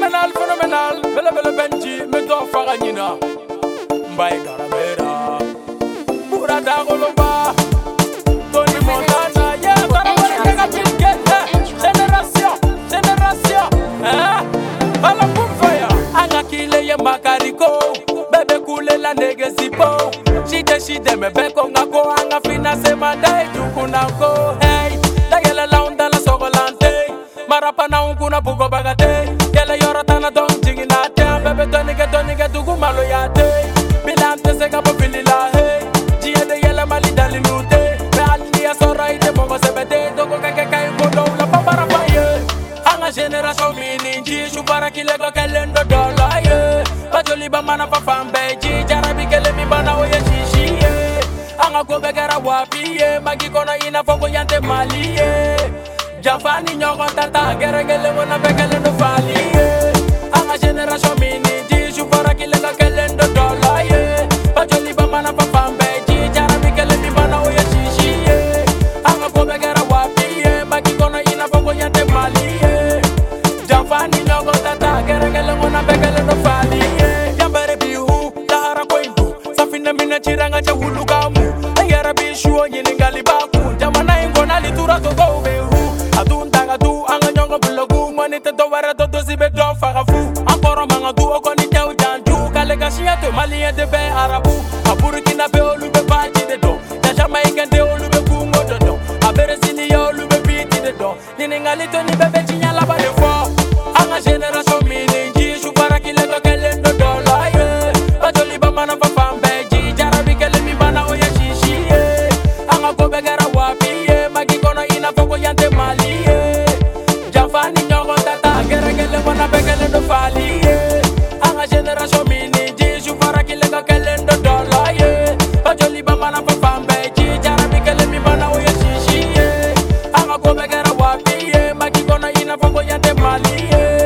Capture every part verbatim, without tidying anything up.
Phénoménal, phénoménal, belle belle Benji, me dois faragina. Mbaye Caramera, Burada Goloba, Tony Montana, yeah, Caramera, génération, génération, hein? À la Poufaya, Anga Kile ya Makariko, bébé coule la negesipo. Shide shide me beko ngako, Anga finance mandai tukunako, hey, dagela launda la sogolante, marapana unkuna bugo bagate, yele yorotana dong jiginate, bébé tonike tonike dugu malo yate, bilante se kapo filila, hey, jie de yele mali dali lute, me alia sorai de mongo sebete, doko keke kai kodo la papara paye, anga generation mininji, shubara kilego kelendo dola ye, bajoli ba mana pa fambe, ji jarabi kele mi bana oye shishi ye, anga go begara wapi ye, magi kono ina fogo yante mali ye, Javani nyoko tata, gere gele wana bekele no fali ye, anga generation mininji, shubara kilego kelendo dola ye, bajoli ba mana pa fambe, ji jarabi kele mi bana oye shishi ye, anga go begara wapi ye, magi kono ina fogo yante mali ye, Javani nyoko tata, gere gele wana bekele no fali ye, Jambere bihu, lahara koindu, safina mina chiranga cha hulu kamu, ayara bishuo yiningali baku, jamana ingona litura to go behu, adun tanga du, anga nyongo bulogu, manite do wara do dozi be do fagafu, ankoro manga du okoni teu janju, kalega shia te malien de be arabu, aburkina be olu be baji de do, na Jamaican de olu be kungo do do, abere sini yo olu be biti de do, yiningali to ni bebe chinya la ba de fo, anga generation mininji, shubara kile to kelendo dola ye, bajoli ba mana pa fambe, ji jarabi kele mi bana oye shishi ye, anga go begara wapi ye, magi kono ina fogo yante mali ye, Javani nyongo tata, gere gele wana begele no fali ye, anga generation mininji, shubara kile to kelendo dola ye, bajoli ba mana pa fambe, ji jarabi kele mi bana oye shishi ye, anga go begara wapi ye, magi kono ina fogo yante mali ye,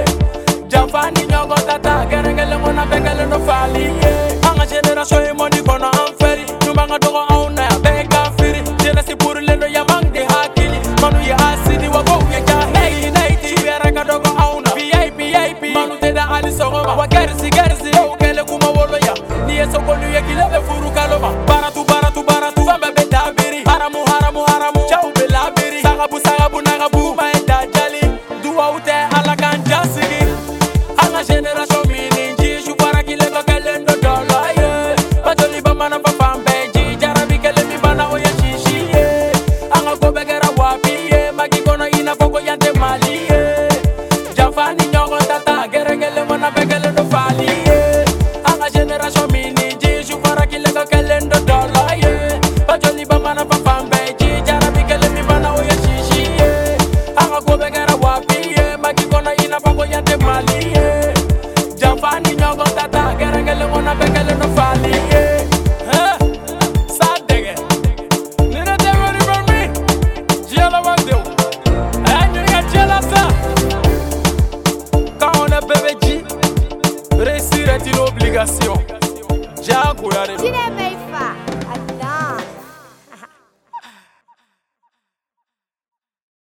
Javani nyongo tata, gere gele wana begele no fali ye, anga generation e moni kono amferi, numanga dogo auna ya beka firi, jenesi puru lendo ya mangde hakili, manu ya asidi wa go ya jahili, naiti bera ka dogo auna, V I P V I P, manu teda ali sogoma, wa gersi gersi, yo kele kuma wolo ya, niye sokolu ya kilebe furu kaloma, baratu baratu baratu, famba beta biri, haramu haramu haramu, chau bela biri, sagabu sagabu nagabu, maenda jali, duwa ute ala kanja sigi, anga generation mininji, shubara kilego kelendo dola ye, bajoli ba mana pa fambe, ji jarabi kele mi bana oye shishi ye, anga go begara wapi ye, magi kono ina fogo yante mali ye, Javani nyongo tata, gere gele wana begele no fali ye, anga generation mininji, shubara kilego kelendo dola ye, bajoli ba mana pa fambe, ji jarabi kele mi bana oye shishi ye, anga go begara wapi ye, magi kono ina fogo yante mali ye, Javani nyongo tata, gere gele wana begele no fali ye, huh? Sadege, nina te worry for me, Giala Wandeu, eh, nina Giala sa, quand on est bébé G, réussir est une obligation, Jago yare. Tire Meifa.